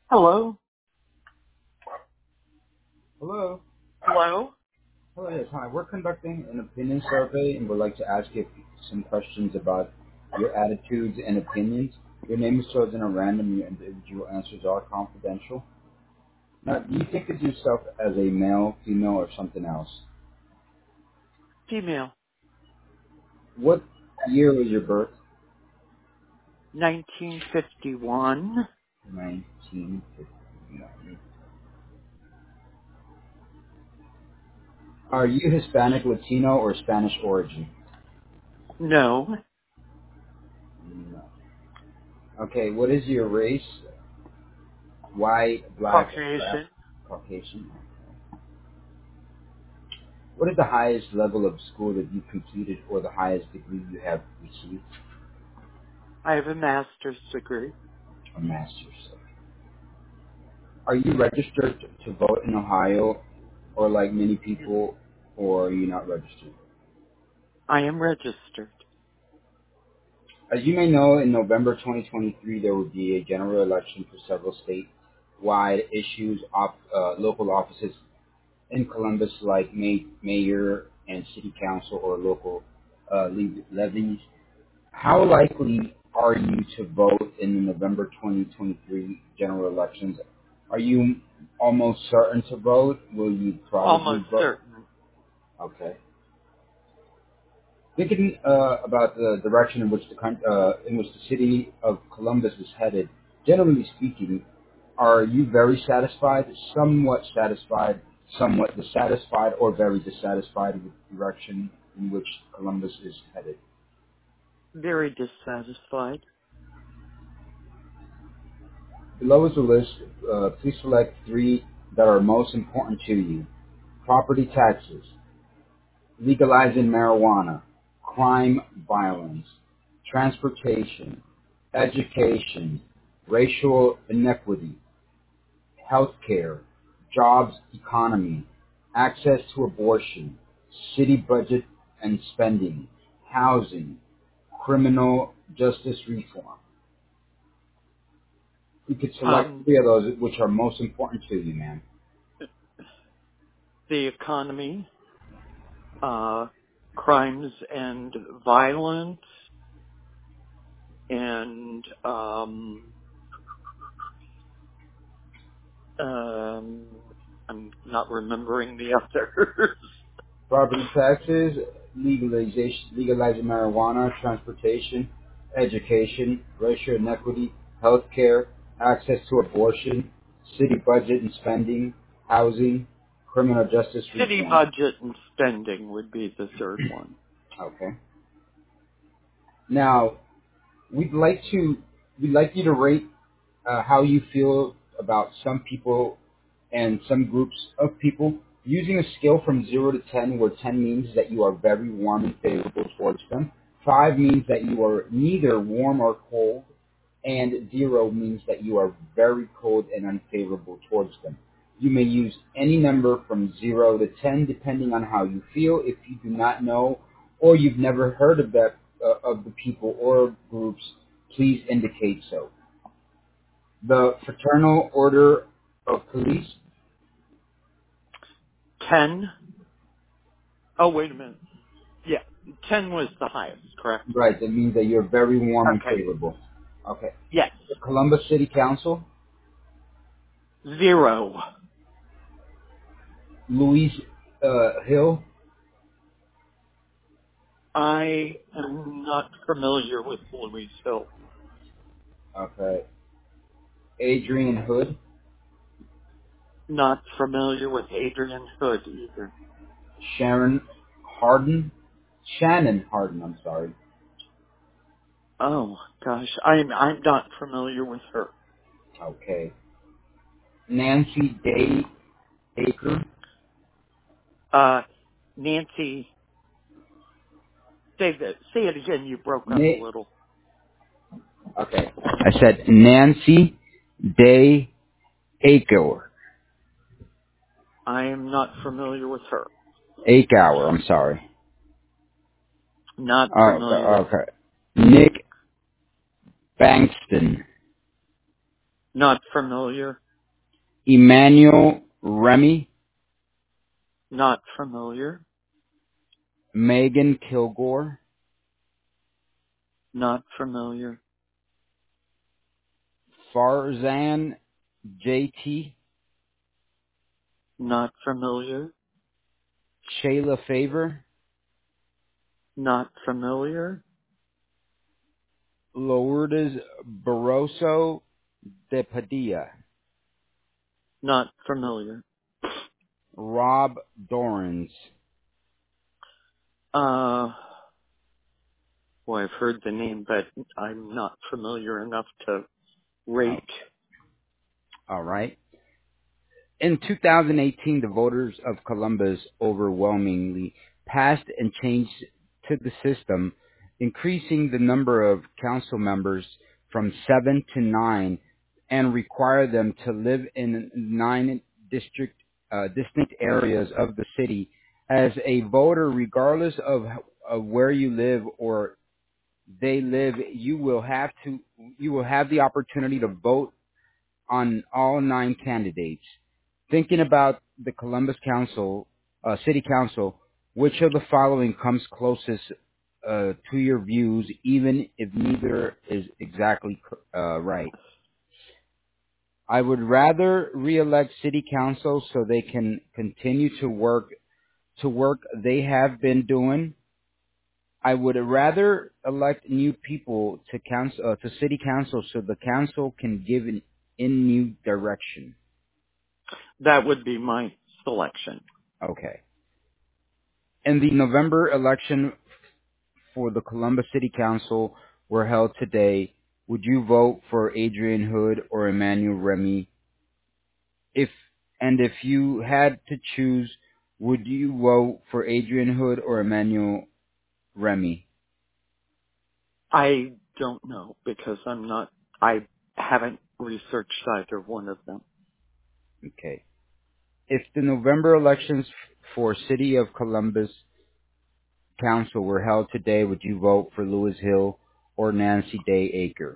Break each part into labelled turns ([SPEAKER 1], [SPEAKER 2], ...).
[SPEAKER 1] Hello?
[SPEAKER 2] Hello.
[SPEAKER 1] Hello?
[SPEAKER 2] Hello, yes, hi. We're conducting an opinion survey and would like to ask you some questions about your attitudes and opinions. Your name is chosen at random. Your individual answers are confidential. Now, do you think of yourself as a male, female, or something else?
[SPEAKER 1] Female.
[SPEAKER 2] What year was your birth?
[SPEAKER 1] 1951?
[SPEAKER 2] 1959. Are you Hispanic, Latino, or Spanish origin?
[SPEAKER 1] No.
[SPEAKER 2] No. Okay, what is your race? White, black, brown,
[SPEAKER 1] Caucasian?
[SPEAKER 2] Caucasian? What is the highest level of school that you completed or the highest degree you have received?
[SPEAKER 1] I have a master's degree.
[SPEAKER 2] A master's. Are you registered to vote in Ohio or like many people, or are you not registered?
[SPEAKER 1] I am registered.
[SPEAKER 2] As you may know, in November 2023, there will be a general election for several statewide issues, local offices in Columbus like mayor and city council or local levies. How likely are you to vote in the November 2023 general elections? Are you almost certain to vote? Will you
[SPEAKER 1] Almost
[SPEAKER 2] probably vote?
[SPEAKER 1] certain.
[SPEAKER 2] Okay. Thinking about the direction in which the city of Columbus is headed, generally speaking, are you very satisfied, somewhat dissatisfied, or very dissatisfied with the direction in which Columbus is headed?
[SPEAKER 1] Very dissatisfied.
[SPEAKER 2] Below is a list. Please select three that are most important to you. Property taxes, legalizing marijuana, crime violence, transportation, education, racial inequity, healthcare, jobs economy, access to abortion, city budget and spending, housing, criminal justice reform. You could select
[SPEAKER 1] Um,
[SPEAKER 2] three of those which are most important to you, man.
[SPEAKER 1] the economy, crimes and violence, and, I'm not remembering the others.
[SPEAKER 2] Property taxes, legalizing marijuana, transportation, education, racial inequity, healthcare, access to abortion, city budget and spending, housing, criminal justice
[SPEAKER 1] City
[SPEAKER 2] reform.
[SPEAKER 1] budget and spending would be the third one.
[SPEAKER 2] Okay. Now, we'd like to we'd like you to rate how you feel about some people and some groups of people using a scale from 0 to 10, where 10 means that you are very warm and favorable towards them, 5 means that you are neither warm or cold, and 0 means that you are very cold and unfavorable towards them. You may use any number from 0 to 10 depending on how you feel. If you do not know or you've never heard of the people or groups, please indicate so. The Fraternal Order of Police.
[SPEAKER 1] 10? Oh, wait a minute. Yeah, 10 was the highest, correct?
[SPEAKER 2] Right, that means that you're very warm and
[SPEAKER 1] Okay.
[SPEAKER 2] favorable. Okay.
[SPEAKER 1] Yes.
[SPEAKER 2] The Columbus City Council.
[SPEAKER 1] 0.
[SPEAKER 2] Louise Hill.
[SPEAKER 1] I am not familiar with Louise Hill.
[SPEAKER 2] Okay. Adrian Hood.
[SPEAKER 1] Not familiar with Adrian Hood either.
[SPEAKER 2] Sharon Harden. Shannon Harden, I'm sorry.
[SPEAKER 1] Oh gosh, I'm not familiar with her.
[SPEAKER 2] Okay. Nancy Day Aker.
[SPEAKER 1] Uh, Nancy, say it again. You broke up a
[SPEAKER 2] Na-
[SPEAKER 1] little.
[SPEAKER 2] okay. I said Nancy Day Aker.
[SPEAKER 1] I am not familiar with her.
[SPEAKER 2] Akehour, I'm sorry.
[SPEAKER 1] Not
[SPEAKER 2] Oh,
[SPEAKER 1] familiar with her.
[SPEAKER 2] okay. Nick Bankston.
[SPEAKER 1] Not familiar.
[SPEAKER 2] Emmanuel Remy,
[SPEAKER 1] Not familiar.
[SPEAKER 2] Megan Kilgore,
[SPEAKER 1] Not familiar.
[SPEAKER 2] Farzan JT,
[SPEAKER 1] Not familiar.
[SPEAKER 2] Shayla Favor,
[SPEAKER 1] Not familiar.
[SPEAKER 2] Lourdes Barroso de Padilla,
[SPEAKER 1] Not familiar.
[SPEAKER 2] Rob Dorans.
[SPEAKER 1] Uh, well, I've heard the name, but I'm not familiar enough to
[SPEAKER 2] Oh,
[SPEAKER 1] rate.
[SPEAKER 2] all right. In 2018, the voters of Columbus overwhelmingly passed and changed to the system, increasing the number of council members from 7 to 9 and require them to live in 9 distinct areas of the city. As a voter, regardless of where you live or they live, you will have the opportunity to vote on all 9 candidates. Thinking about the Columbus City Council, which of the following comes closest to your views, even if neither is exactly right? I would rather reelect City Council so they can continue to work they have been doing. I would rather elect new people to City Council so the council can give in new direction.
[SPEAKER 1] That would be my selection.
[SPEAKER 2] Okay. In the November election for the Columbus City Council were held today, would you vote for Adrian Hood or Emmanuel Remy? If you had to choose, would you vote for Adrian Hood or Emmanuel Remy?
[SPEAKER 1] I don't know because I haven't researched either one of them.
[SPEAKER 2] Okay. If the November elections for City of Columbus Council were held today, would you vote for Lewis Hill or Nancy Day Aker?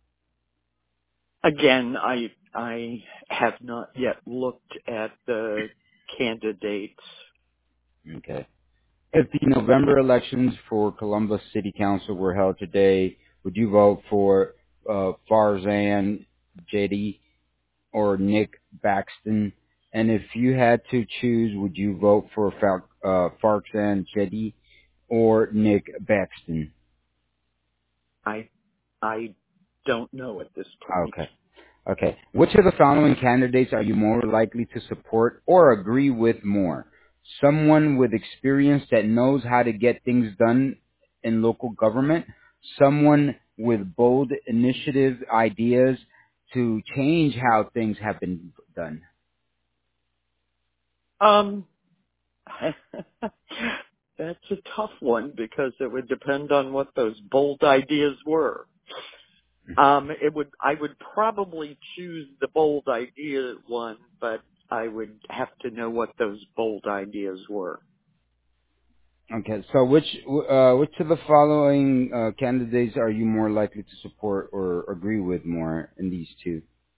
[SPEAKER 1] Again, I have not yet looked at the candidates.
[SPEAKER 2] Okay. If the November elections for Columbus City Council were held today, would you vote for Farzan Jedi or Nick Baxton? And if you had to choose, would you vote for Farzan Jedi or Nick Baxton?
[SPEAKER 1] I I don't know at this point.
[SPEAKER 2] Okay. Okay. Which of the following candidates are you more likely to support or agree with more? Someone with experience that knows how to get things done in local government, someone with bold initiative ideas to change how things have been done.
[SPEAKER 1] Um, that's a tough one because it would depend on what those bold ideas were. I would probably choose the bold idea one, but I would have to know what those bold ideas were.
[SPEAKER 2] Okay, so which of the following candidates are you more likely to support or agree with more in these two?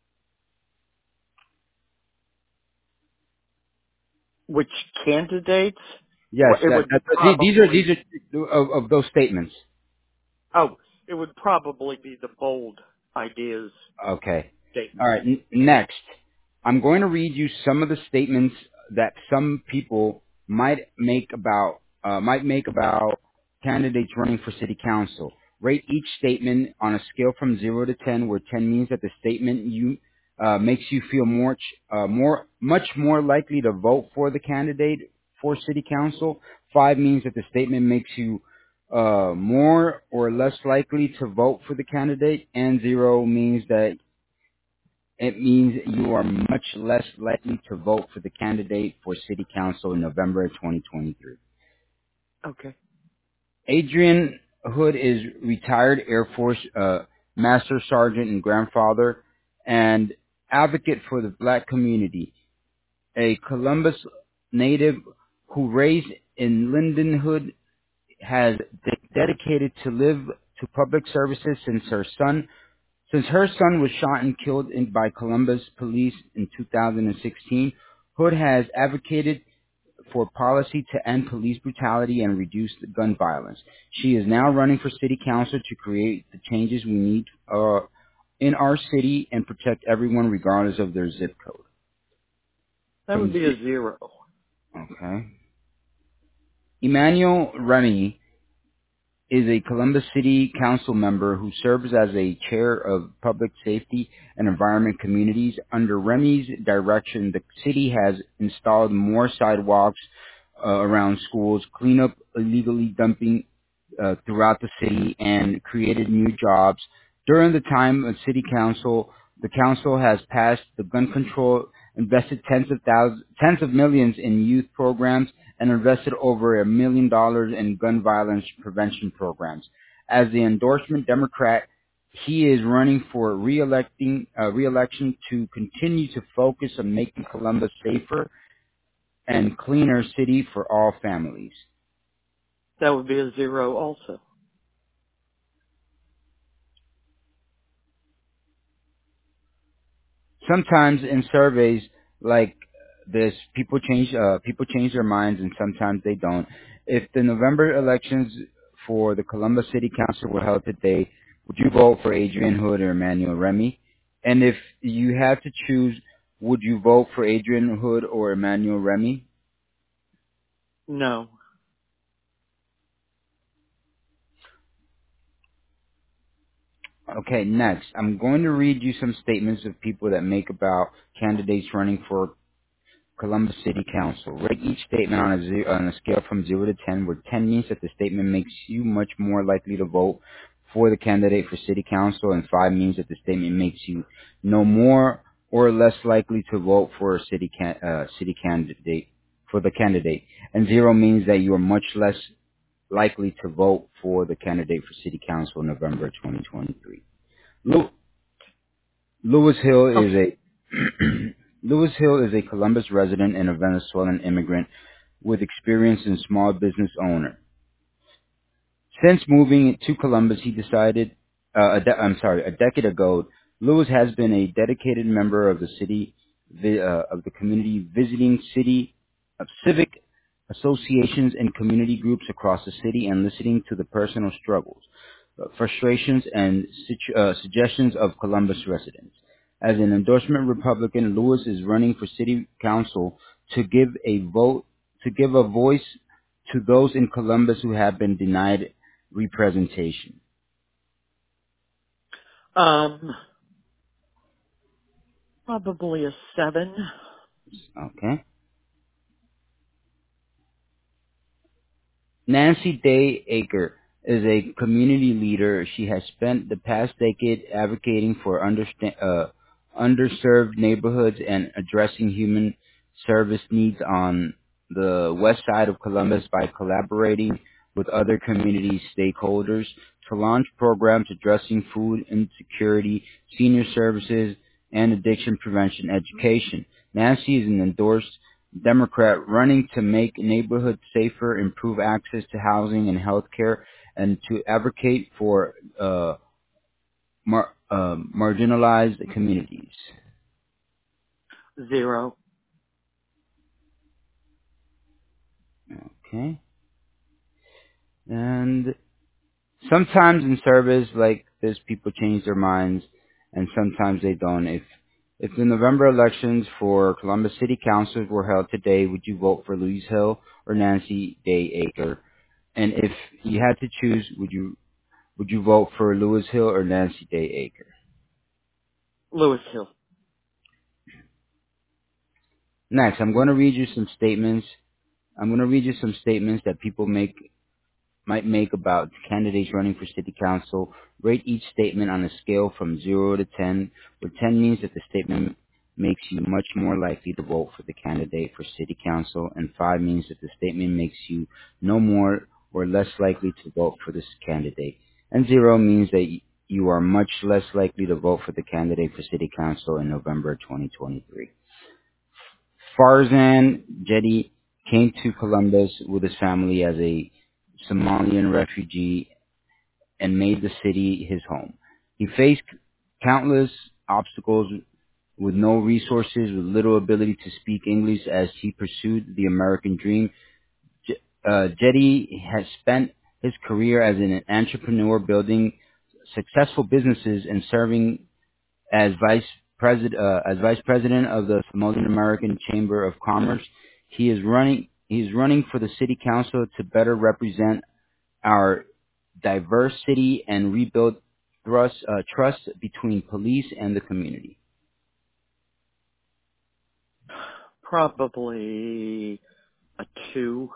[SPEAKER 1] Which candidates?
[SPEAKER 2] Yes,
[SPEAKER 1] Well, it would probably,
[SPEAKER 2] these are of those statements.
[SPEAKER 1] oh, it would probably be the bold ideas
[SPEAKER 2] Okay. All
[SPEAKER 1] statement.
[SPEAKER 2] right. Next, I'm going to read you some of the statements that some people might make about candidates running for city council. Rate each statement on a scale from 0 to 10, where 10 means that the statement you makes you feel much more likely to vote for the candidate for city council. 5 means that the statement makes you more or less likely to vote for the candidate, and 0 means that it means you are much less likely to vote for the candidate for city council in November of 2023.
[SPEAKER 1] Okay.
[SPEAKER 2] Adrian Hood is retired Air Force Master Sergeant and grandfather and advocate for the black community. A Columbus native who raised in Lindenwood, has dedicated to live to public services since her son Since her son was shot and killed by Columbus police in 2016, Hood has advocated for policy to end police brutality and reduce gun violence. She is now running for city council to create the changes we need in our city and protect everyone regardless of their zip code.
[SPEAKER 1] That would be a 0.
[SPEAKER 2] Okay. Emmanuel Remy is a Columbus City Council member who serves as a chair of Public Safety and Environment Communities. Under Remy's direction, the city has installed more sidewalks around schools, cleaned up illegally dumping throughout the city, and created new jobs. During the time of City Council, the council has passed the gun control, invested tens of millions in youth programs, and invested over $1 million in gun violence prevention programs. As the endorsement Democrat, he is running for reelection to continue to focus on making Columbus safer and cleaner city for all families.
[SPEAKER 1] That would be a 0 also.
[SPEAKER 2] Sometimes in surveys like this, people change their minds, and sometimes they don't. If the November elections for the Columbus City Council were held today, would you vote for Adrian Hood or Emmanuel Remy? And if you had to choose, would you vote for Adrian Hood or Emmanuel Remy?
[SPEAKER 1] No.
[SPEAKER 2] Okay, next, I'm going to read you some statements of people that make about candidates running for Columbus City Council. Rate each statement on a scale from 0 to 10, where 10 means that the statement makes you much more likely to vote for the candidate for City Council, and 5 means that the statement makes you no more or less likely to vote for a city candidate for the candidate, and 0 means that you are much less likely to vote for the candidate for City Council in November 2023. Lewis Hill is
[SPEAKER 1] Okay.
[SPEAKER 2] a Lewis Hill is a Columbus resident and a Venezuelan immigrant with experience in small business owner. Since moving to Columbus, he decided, a decade ago, Lewis has been a dedicated member of the of the community, visiting civic associations and community groups across the city and listening to the personal struggles, frustrations, and suggestions of Columbus residents. As an endorsement Republican, Lewis is running for city council to give a voice to those in Columbus who have been denied representation.
[SPEAKER 1] Probably a 7.
[SPEAKER 2] Okay. Nancy Day Aker is a community leader. She has spent the past decade advocating for underserved neighborhoods and addressing human service needs on the west side of Columbus by collaborating with other community stakeholders to launch programs addressing food insecurity, senior services, and addiction prevention education. Nancy is an endorsed Democrat running to make neighborhoods safer, improve access to housing and health care, and to advocate for marginalized communities.
[SPEAKER 1] 0.
[SPEAKER 2] Okay. And sometimes in surveys like this, people change their minds, and sometimes they don't. If the November elections for Columbus City Council were held today, would you vote for Lewis Hill or Nancy Day Aker? And if you had to choose, would you vote for Lewis Hill or Nancy Day Aker?
[SPEAKER 1] Lewis Hill.
[SPEAKER 2] Next, I'm going to read you some statements. I'm going to read you some statements that people might make about candidates running for city council. Rate each statement on a scale from 0 to 10, where 10 means that the statement makes you much more likely to vote for the candidate for city council, and 5 means that the statement makes you no more or less likely to vote for this candidate, and 0 means that you are much less likely to vote for the candidate for city council in November 2023. Farzan Jedi came to Columbus with his family as a Somalian refugee and made the city his home. He faced countless obstacles with no resources, with little ability to speak English as he pursued the American dream. Jetty has spent his career as an entrepreneur building successful businesses and serving as vice president of the Samoan American Chamber of Commerce. He is running for the city council to better represent our diverse city and rebuild trust between police and the community.
[SPEAKER 1] Probably a 2.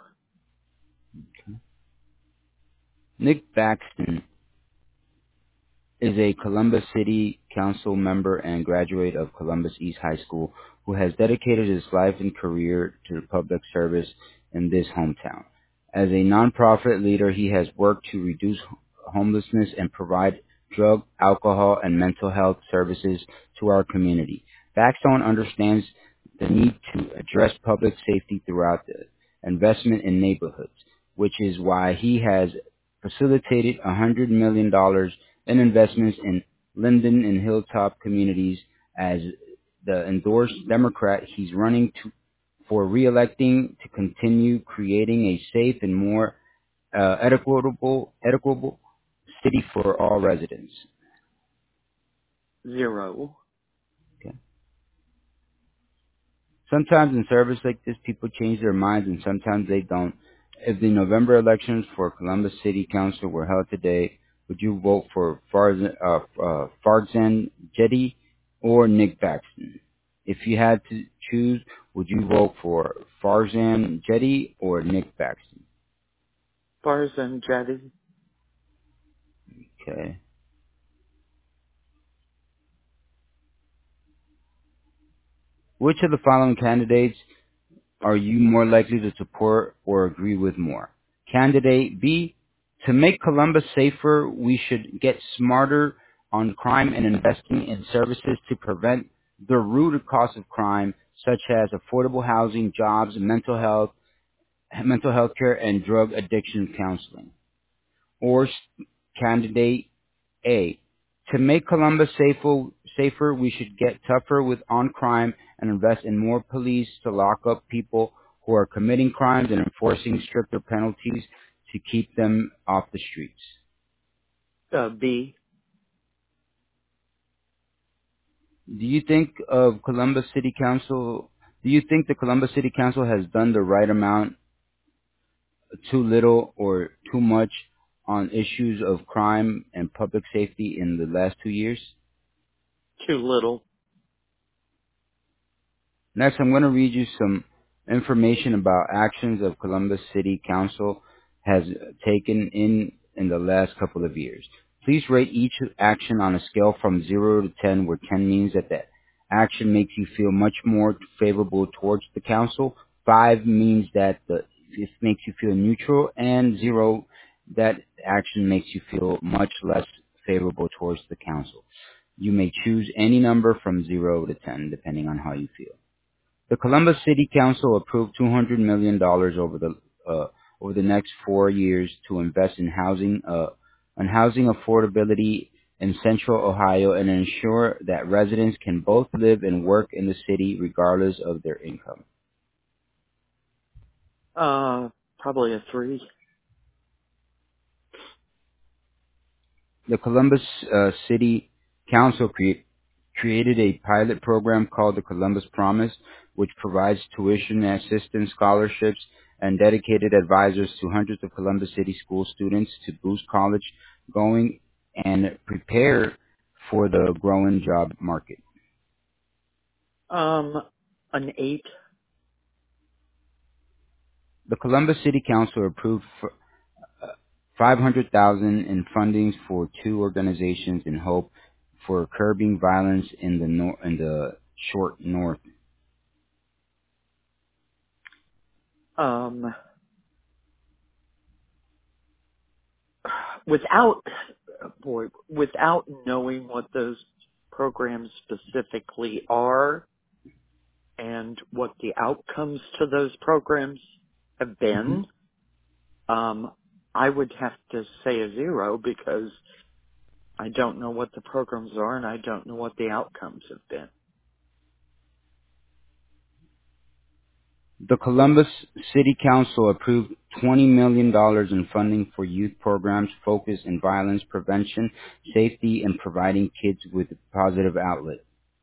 [SPEAKER 2] Nick Baxton is a Columbus City Council member and graduate of Columbus East High School who has dedicated his life and career to public service in this hometown. As a nonprofit leader, he has worked to reduce homelessness and provide drug, alcohol, and mental health services to our community. Baxton understands the need to address public safety throughout the investment in neighborhoods, which is why he has facilitated $100 million in investments in Linden and Hilltop communities. As the endorsed Democrat, he's running for re-electing to continue creating a safe and more equitable city for all residents.
[SPEAKER 1] 0.
[SPEAKER 2] Okay. Sometimes in service like this, people change their minds and sometimes they don't. If the November elections for Columbus City Council were held today, would you vote for Farzan Jetty or Nick Baxton? If you had to choose, would you vote for Farzan Jetty or Nick Baxton?
[SPEAKER 1] Farzan Jetty.
[SPEAKER 2] Okay. Which of the following candidates are you more likely to support or agree with more? Candidate B, to make Columbus safer, we should get smarter on crime and investing in services to prevent the root cause of crime, such as affordable housing, jobs, mental health care, and drug addiction counseling. Or candidate A, to make Columbus safer, we should get tougher on crime and invest in more police to lock up people who are committing crimes and enforcing stricter penalties to keep them off the streets.
[SPEAKER 1] B.
[SPEAKER 2] Do you think the Columbus City Council has done the right amount, too little, or too much on issues of crime and public safety in the last 2 years?
[SPEAKER 1] Too little.
[SPEAKER 2] Next, I'm going to read you some information about actions of Columbus City Council has taken in the last couple of years. Please rate each action on a scale from 0 to 10, where 10 means that the action makes you feel much more favorable towards the council. 5 means that it makes you feel neutral, and 0, that action makes you feel much less favorable towards the council. You may choose any number from 0 to 10, depending on how you feel. The Columbus City Council approved $200 million over the next 4 years to invest in housing affordability in Central Ohio and ensure that residents can both live and work in the city regardless of their income.
[SPEAKER 1] Probably a 3.
[SPEAKER 2] The Columbus City Council created a pilot program called the Columbus Promise, which provides tuition assistance scholarships and dedicated advisors to hundreds of Columbus City school students to boost college going and prepare for the growing job market.
[SPEAKER 1] An 8.
[SPEAKER 2] The Columbus City Council approved $500,000 in fundings for 2 organizations in hope for curbing violence in the short north.
[SPEAKER 1] Without knowing what those programs specifically are and what the outcomes to those programs have been, I would have to say a 0 because I don't know what the programs are, and I don't know what the outcomes have been.
[SPEAKER 2] The Columbus City Council approved $20 million in funding for youth programs focused in violence prevention, safety, and providing kids with a positive outlet.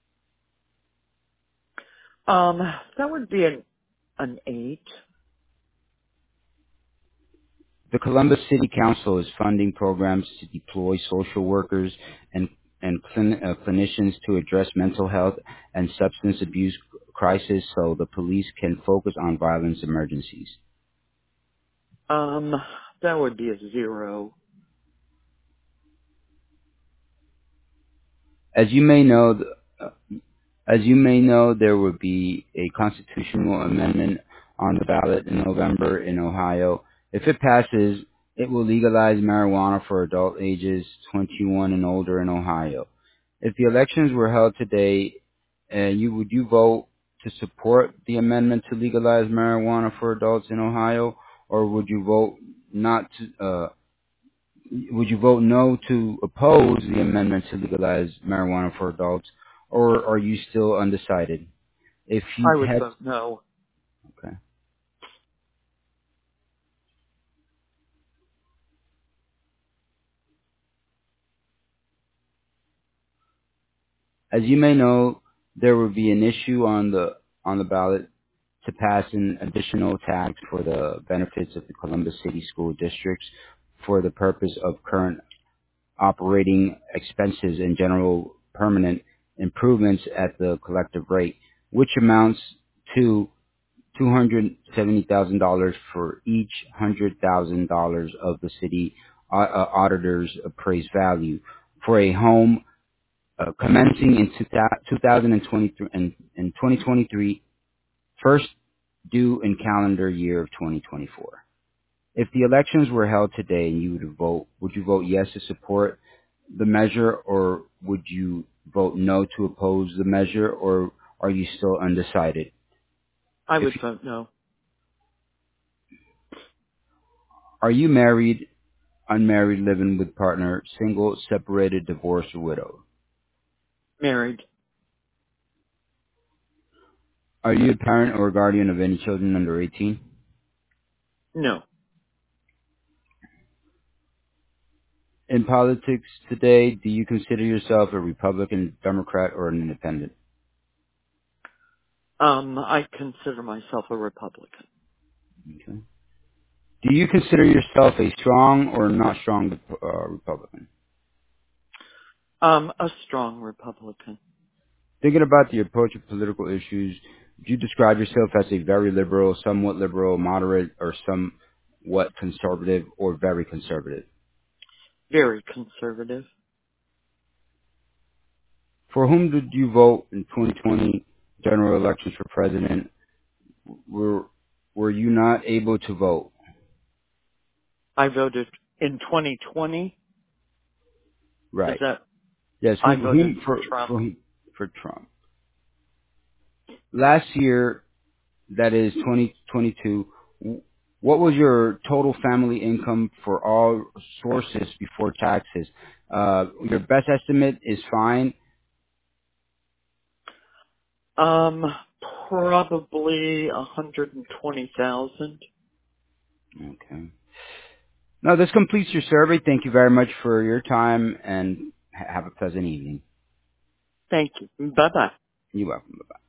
[SPEAKER 1] That would be an 8.
[SPEAKER 2] The Columbus City Council is funding programs to deploy social workers and clinicians to address mental health and substance abuse crisis so the police can focus on violence emergencies.
[SPEAKER 1] That would be a 0.
[SPEAKER 2] As you may know, As you may know, there will be a constitutional amendment on the ballot in November in Ohio. If it passes, it will legalize marijuana for adult ages 21 and older in Ohio. If the elections were held today, would you vote to support the amendment to legalize marijuana for adults in Ohio, or would you vote not to? Would you vote no to oppose the amendment to legalize marijuana for adults, or are you still undecided? If you
[SPEAKER 1] I would
[SPEAKER 2] had,
[SPEAKER 1] vote no.
[SPEAKER 2] okay. As you may know, there will be an issue on the ballot to pass an additional tax for the benefits of the Columbus City School Districts for the purpose of current operating expenses and general permanent improvements at the collective rate, which amounts to $270,000 for each $100,000 of the city auditor's appraised value for a home commencing in 2023 and 2023, first due in calendar year of 2024. If the elections were held today and would you vote yes to support the measure, or would you vote no to oppose the measure, or are you still undecided?
[SPEAKER 1] I
[SPEAKER 2] If
[SPEAKER 1] would vote no.
[SPEAKER 2] Are you married, unmarried, living with partner, single, separated, divorced, or widowed?
[SPEAKER 1] Married?
[SPEAKER 2] Are you a parent or guardian of any children under 18?
[SPEAKER 1] No.
[SPEAKER 2] In politics today, do you consider yourself a Republican, Democrat, or an independent?
[SPEAKER 1] I consider myself a Republican.
[SPEAKER 2] Okay. Do you consider yourself a strong or not strong Republican?
[SPEAKER 1] A strong Republican.
[SPEAKER 2] Thinking about the approach of political issues, would you describe yourself as a very liberal, somewhat liberal, moderate, or somewhat conservative, or very conservative?
[SPEAKER 1] Very conservative.
[SPEAKER 2] For whom did you vote in 2020 general elections for president? Were were you not able to vote?
[SPEAKER 1] I voted in 2020. Is
[SPEAKER 2] Right.
[SPEAKER 1] that,
[SPEAKER 2] Yes.
[SPEAKER 1] I voted
[SPEAKER 2] Whom
[SPEAKER 1] for Trump.
[SPEAKER 2] for Trump? Last year, that is 2022. What was your total family income for all sources before taxes? Your best estimate is fine.
[SPEAKER 1] Um, Probably 120,000.
[SPEAKER 2] Okay. No, this completes your survey. Thank you very much for your time, and have a pleasant evening.
[SPEAKER 1] Thank you. Bye bye.
[SPEAKER 2] You're welcome. Bye-bye.